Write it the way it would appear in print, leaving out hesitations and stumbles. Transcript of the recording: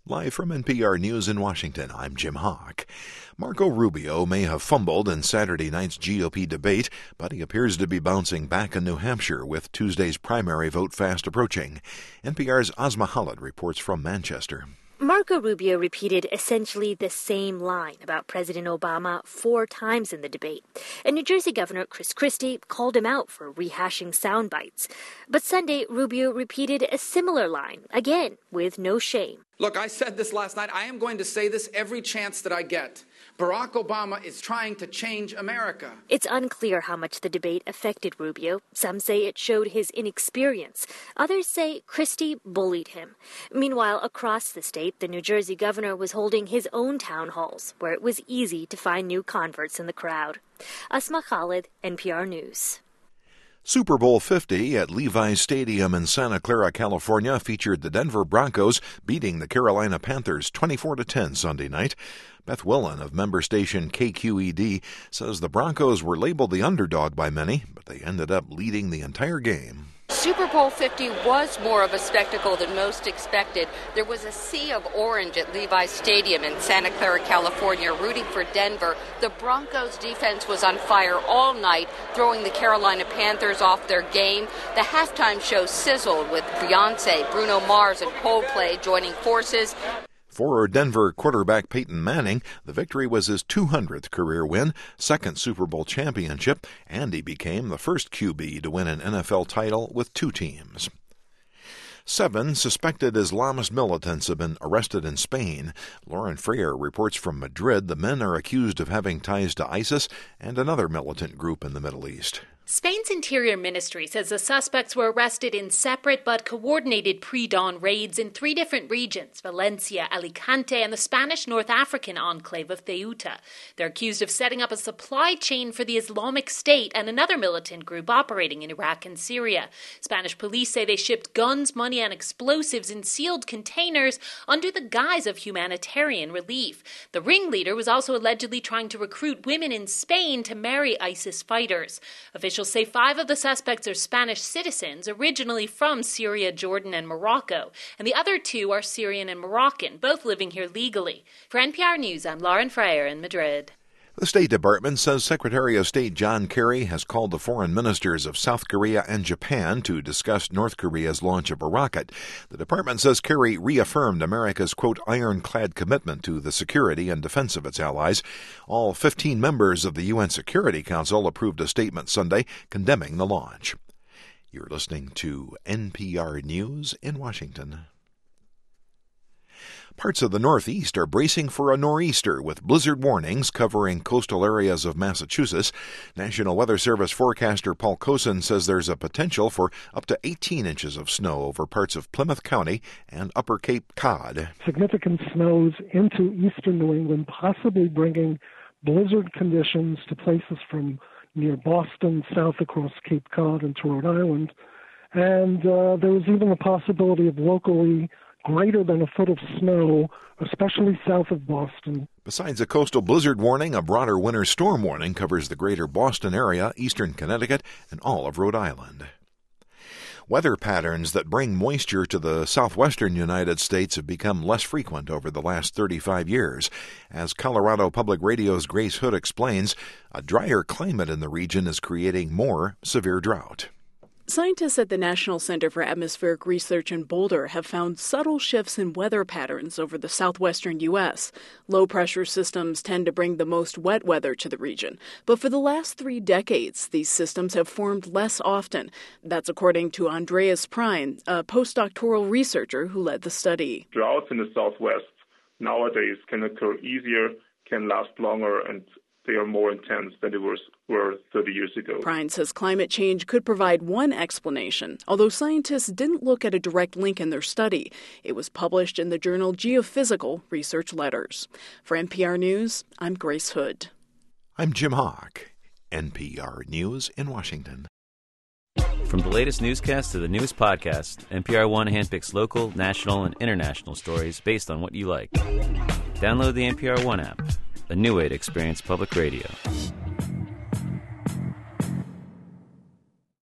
Live from NPR News in Washington, I'm Jim Hawk. Marco Rubio may have fumbled in Saturday night's GOP debate, but he appears to be bouncing back in New Hampshire with Tuesday's primary vote fast approaching. NPR's Asma Khalid reports from Manchester. Marco Rubio repeated essentially the same line about President Obama 4 times in the debate, and New Jersey Governor Chris Christie called him out for rehashing sound bites. But Sunday, Rubio repeated a similar line, again, with no shame. Look, I said this last night. I am going to say this every chance that I get. Barack Obama is trying to change America. It's unclear how much the debate affected Rubio. Some say it showed his inexperience. Others say Christie bullied him. Meanwhile, across the state, the New Jersey governor was holding his own town halls, where it was easy to find new converts in the crowd. Asma Khalid, NPR News. Super Bowl 50 at Levi's Stadium in Santa Clara, California, featured the Denver Broncos beating the Carolina Panthers 24-10 Sunday night. Beth Willen of member station KQED says the Broncos were labeled the underdog by many, but they ended up leading the entire game. Super Bowl 50 was more of a spectacle than most expected. There was a sea of orange at Levi's Stadium in Santa Clara, California, rooting for Denver. The Broncos defense was on fire all night, throwing the Carolina Panthers off their game. The halftime show sizzled with Beyoncé, Bruno Mars, and Coldplay joining forces. For Denver quarterback Peyton Manning, the victory was his 200th career win, second Super Bowl championship, and he became the first QB to win an NFL title with 2 teams. 7 suspected Islamist militants have been arrested in Spain. Lauren Freyer reports from Madrid the men are accused of having ties to ISIS and another militant group in the Middle East. Spain's Interior Ministry says the suspects were arrested in separate but coordinated pre-dawn raids in 3 different regions, Valencia, Alicante, and the Spanish North African enclave of Ceuta. They're accused of setting up a supply chain for the Islamic State and another militant group operating in Iraq and Syria. Spanish police say they shipped guns, money, and explosives in sealed containers under the guise of humanitarian relief. The ringleader was also allegedly trying to recruit women in Spain to marry ISIS fighters. Officials say 5 of the suspects are Spanish citizens, originally from Syria, Jordan, and Morocco, and the other 2 are Syrian and Moroccan, both living here legally. For NPR News, I'm Lauren Freyer in Madrid. The State Department says Secretary of State John Kerry has called the foreign ministers of South Korea and Japan to discuss North Korea's launch of a rocket. The department says Kerry reaffirmed America's, quote, ironclad commitment to the security and defense of its allies. All 15 members of the UN Security Council approved a statement Sunday condemning the launch. You're listening to NPR News in Washington. Parts of the Northeast are bracing for a nor'easter with blizzard warnings covering coastal areas of Massachusetts. National Weather Service forecaster Paul Cosin says there's a potential for up to 18 inches of snow over parts of Plymouth County and Upper Cape Cod. Significant snows into eastern New England, possibly bringing blizzard conditions to places from near Boston, south across Cape Cod and to Rhode Island. And there was even a possibility of locally greater than a foot of snow, especially south of Boston. Besides a coastal blizzard warning, a broader winter storm warning covers the greater Boston area, eastern Connecticut, and all of Rhode Island. Weather patterns that bring moisture to the southwestern United States have become less frequent over the last 35 years. As Colorado Public Radio's Grace Hood explains, a drier climate in the region is creating more severe drought. Scientists at the National Center for Atmospheric Research in Boulder have found subtle shifts in weather patterns over the southwestern U.S. Low-pressure systems tend to bring the most wet weather to the region, but for the last 3 decades, these systems have formed less often. That's according to Andreas Prine, a postdoctoral researcher who led the study. Droughts in the southwest nowadays can occur easier, can last longer, and they are more intense than they were 30 years ago. Prine says climate change could provide one explanation, although scientists didn't look at a direct link in their study. It was published in the journal Geophysical Research Letters. For NPR News, I'm Grace Hood. I'm Jim Hawk, NPR News in Washington. From the latest newscast to the newest podcast, NPR One handpicks local, national, and international stories based on what you like. Download the NPR One app, a new way to experience public radio.